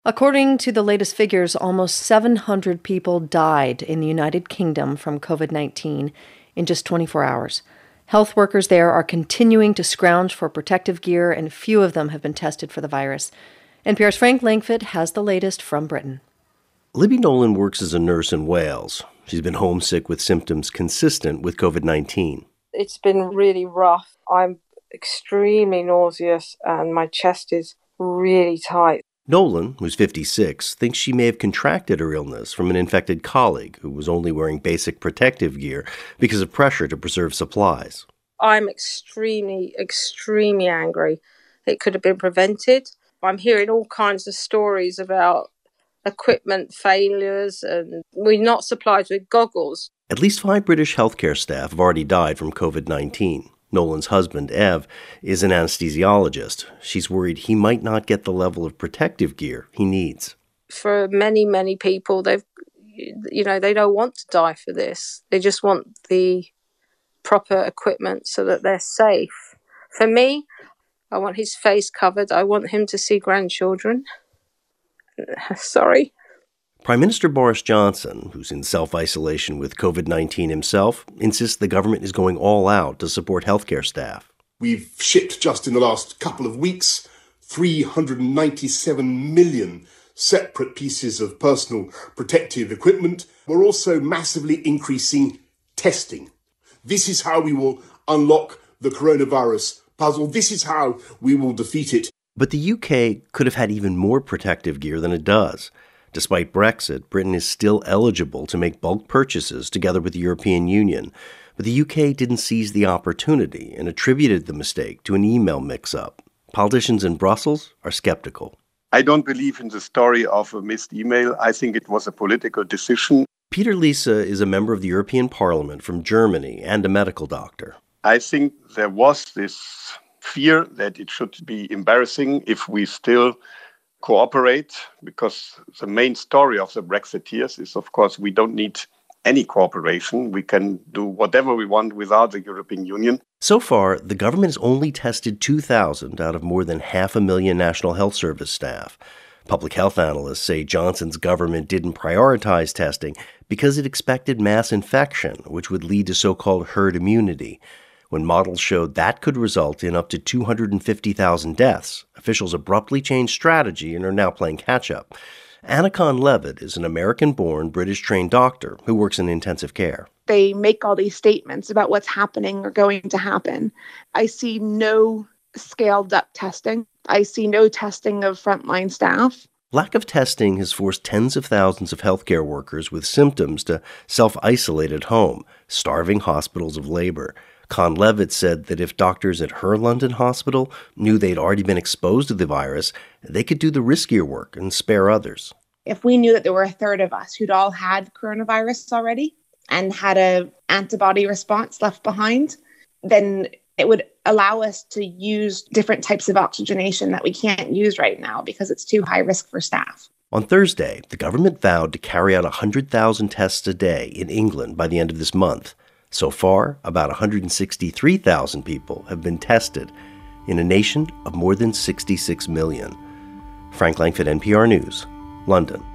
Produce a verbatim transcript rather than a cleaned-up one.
According to the latest figures, almost seven hundred people died in the United Kingdom from covid nineteen in just twenty-four hours. Health workers there are continuing to scrounge for protective gear, and few of them have been tested for the virus. N P R's Frank Langfitt has the latest from Britain. Libby Nolan works as a nurse in Wales. She's been homesick with symptoms consistent with covid nineteen. It's been really rough. I'm extremely nauseous and my chest is really tight. Nolan, who's fifty-six, thinks she may have contracted her illness from an infected colleague who was only wearing basic protective gear because of pressure to preserve supplies. I'm extremely, extremely angry. It could have been prevented. I'm hearing all kinds of stories about equipment failures, and we're not supplied with goggles. At least five British healthcare staff have already died from covid nineteen. Nolan's husband, Ev, is an anesthesiologist. She's worried he might not get the level of protective gear he needs. For many, many people, they've, you know, they don't want to die for this. They just want the proper equipment so that they're safe. For me, I want his face covered. I want him to see grandchildren. Sorry. Prime Minister Boris Johnson, who's in self-isolation with covid nineteen himself, insists the government is going all out to support healthcare staff. We've shipped just in the last couple of weeks three hundred ninety-seven million separate pieces of personal protective equipment. We're also massively increasing testing. This is how we will unlock the coronavirus puzzle. This is how we will defeat it. But the U K could have had even more protective gear than it does. Despite Brexit, Britain is still eligible to make bulk purchases together with the European Union. But the U K didn't seize the opportunity and attributed the mistake to an email mix-up. Politicians in Brussels are skeptical. I don't believe in the story of a missed email. I think it was a political decision. Peter Liese is a member of the European Parliament from Germany and a medical doctor. I think there was this fear that it should be embarrassing if we still cooperate, because the main story of the Brexiteers is, of course, we don't need any cooperation. We can do whatever we want without the European Union. So far, the government has only tested two thousand out of more than half a million National Health Service staff. Public health analysts say Johnson's government didn't prioritize testing because it expected mass infection, which would lead to so-called herd immunity. When models showed that could result in up to two hundred fifty thousand deaths, officials abruptly changed strategy and are now playing catch-up. Anna Kahn-Levitt is an American-born, British-trained doctor who works in intensive care. They make all these statements about what's happening or going to happen. I see no scaled-up testing. I see no testing of frontline staff. Lack of testing has forced tens of thousands of healthcare workers with symptoms to self-isolate at home, starving hospitals of labor. Kahn-Levitt said that if doctors at her London hospital knew they'd already been exposed to the virus, they could do the riskier work and spare others. If we knew that there were a third of us who'd all had coronavirus already and had an antibody response left behind, then it would allow us to use different types of oxygenation that we can't use right now because it's too high risk for staff. On Thursday, the government vowed to carry out one hundred thousand tests a day in England by the end of this month. So far, about one hundred sixty-three thousand people have been tested in a nation of more than sixty-six million. Frank Langfitt, N P R News, London.